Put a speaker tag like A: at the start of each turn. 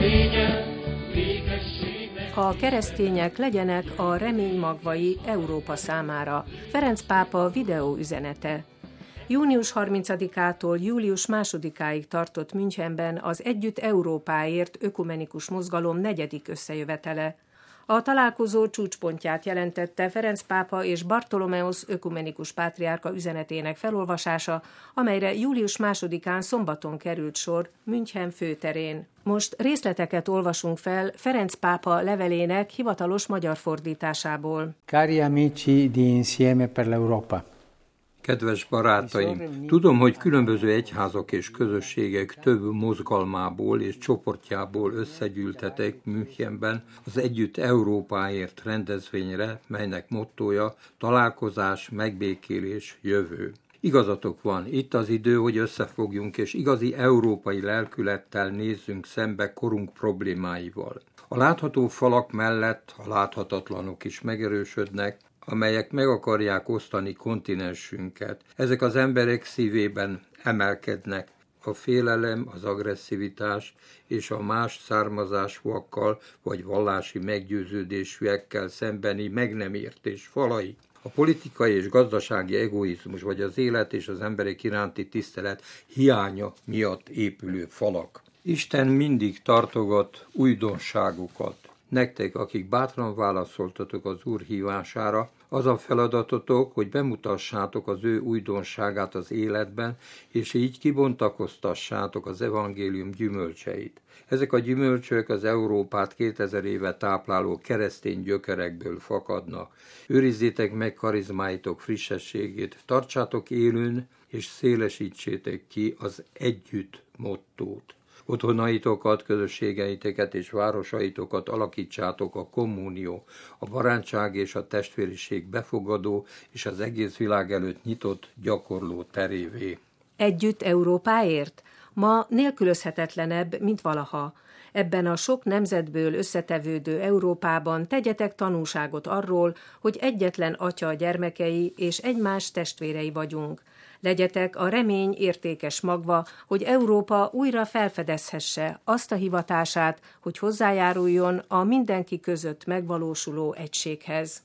A: A keresztények legyenek a remény magvai Európa számára. Ferenc pápa videóüzenete. Június 30-ától július 2-áig tartott Münchenben az Együtt Európáért ökumenikus mozgalom 4. összejövetele. A találkozó csúcspontját jelentette Ferenc pápa és Bartolomeosz ökumenikus pátriárka üzenetének felolvasása, amelyre július 2-án szombaton került sor München főterén. Most részleteket olvasunk fel Ferenc pápa levelének hivatalos magyar fordításából.
B: Cari amici di Insieme per l'Europa.
C: Kedves barátaim, tudom, hogy különböző egyházak és közösségek több mozgalmából és csoportjából összegyűltetek Münchenben az Együtt Európáért rendezvényre, melynek mottója találkozás, megbékélés, jövő. Igazatok van, itt az idő, hogy összefogjunk és igazi európai lelkülettel nézzünk szembe korunk problémáival. A látható falak mellett a láthatatlanok is megerősödnek, amelyek meg akarják osztani kontinensünket. Ezek az emberek szívében emelkednek. A félelem, az agresszivitás és a más származásúakkal vagy vallási meggyőződésűekkel szembeni meg nem értés falai. A politikai és gazdasági egoizmus vagy az élet és az emberek iránti tisztelet hiánya miatt épülő falak. Isten mindig tartogat újdonságokat. Nektek, akik bátran válaszoltatok az Úr hívására, az a feladatotok, hogy bemutassátok az ő újdonságát az életben, és így kibontakoztassátok az evangélium gyümölcseit. Ezek a gyümölcsök az Európát 2000 éve tápláló keresztény gyökerekből fakadnak. Őrizzétek meg karizmáitok frissességét, tartsátok élőn, és szélesítsétek ki az együtt mottót. Otthonaitokat, közösségeiteket és városaitokat alakítsátok a kommunió, a barátság és a testvériség befogadó és az egész világ előtt nyitott gyakorló terévé.
A: Együtt Európáért? Ma nélkülözhetetlenebb, mint valaha. Ebben a sok nemzetből összetevődő Európában tegyetek tanúságot arról, hogy egyetlen Atya gyermekei és egymás testvérei vagyunk. Legyetek a remény értékes magva, hogy Európa újra felfedezhesse azt a hivatását, hogy hozzájáruljon a mindenki között megvalósuló egységhez.